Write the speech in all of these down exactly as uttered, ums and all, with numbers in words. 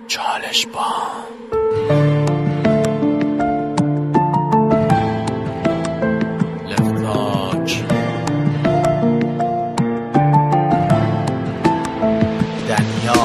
چالش بام لفتاک دنیا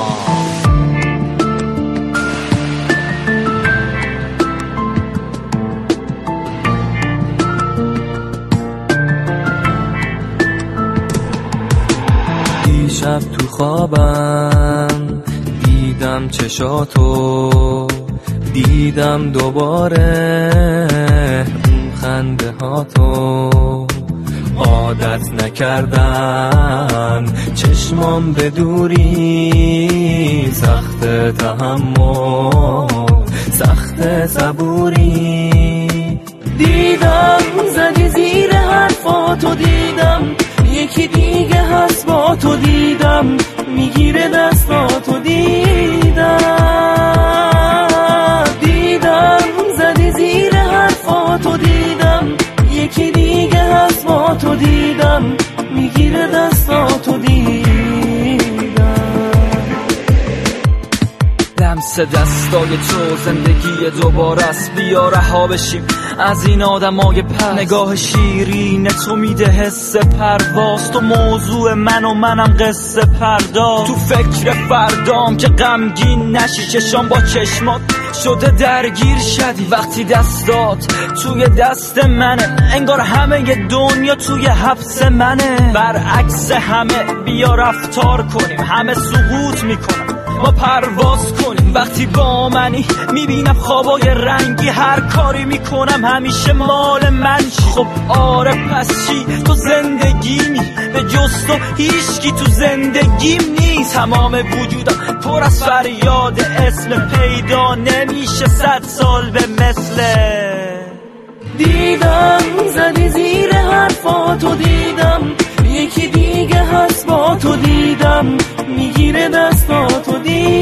دیشب تو خوابم دیدم چشاتو، دیدم دوباره اون خنده هاتو. عادت نکردن چشمام به دوری، سخت تحمل سخت صبوری. دیدم زدی زیر حرفاتو، دیدم یکی دیگه هست با تو، دیدم میگیره دستاتو، دیدم دیدم زدی زیر حرفاتو، دیدم یکی دیگه هست با تو، دیدم میگیره دستاتو، دیدم لمس دستای تو زندگی دوباره است. بیا رها بشیم از این آدمای پس. نگاه شیرین تو میده حس پرواز، تو موضوع من و منم قصه پرداز. تو فکر فردام که غمگین نشی، چشام با چشمات شده درگیر شدی. وقتی دستات توی دست منه، انگار همه دنیا توی حبس منه. برعکس همه بیا رفتار کنیم، همه سقوط میکنن ما پرواز کنیم. وقتی با منی میبینم خوابای رنگی، هر کاری میکنم همیشه مال من چی. خب آره پس چی؟ تو زندگیمی، به جز تو هیچکی تو زندگیم نیست. تمام وجودم پر از فریاد اسم، پیدا نمیشه صد سال به مثله. دیدم زدی زیر حرفاتو، دیدم یکی دیگه هست با تو، دیدم میگیره دستاتو،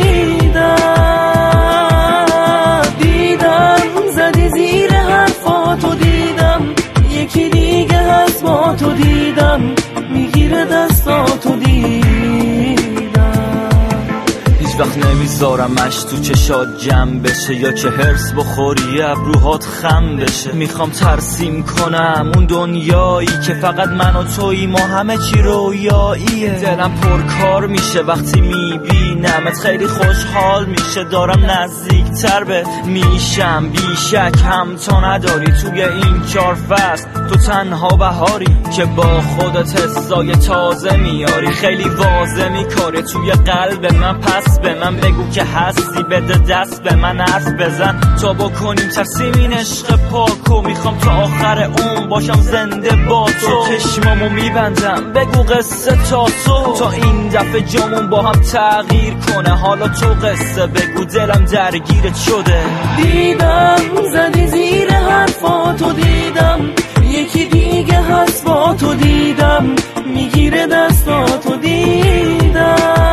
دیدم دیدم زدی زیر حرفاتو، دیدم یکی دیگه هست با تو، دیدم میگیره دستاتو، دیدم. هیچ وقت نمیذارمش تو چشات جمع بشه، یا که هرس بخوری ابروهات خم بشه. میخوام ترسیم کنم اون دنیایی که فقط من و تویی، ما همه چی رویاییه. دلم پر کار میشه وقتی میبینمت، خیلی خوشحال میشه دارم نزدیکتر بهت میشم. بیشک هم تو نداری توی این چار فصل، تو تنها بهاری که با خودت حسای تازه میاری. خیلی واضح میکاره توی قلب من، پس به من بگو که هستی، بده دست به من حرف بزن تا بکنیم ترسیم این عشق پاکو. میخوام تا آخر اون باشم زنده با تو، چشمامو میبندم بگو قصه تا تو، تا این دفعه جامون با هم تغییر کنه. حالا تو قصه بگو دلم درگیرت شده. دیدم زدی زیر حرفاتو، دیدم یکی دیگه هست با تو، دیدم میگیره دستاتو، دیدم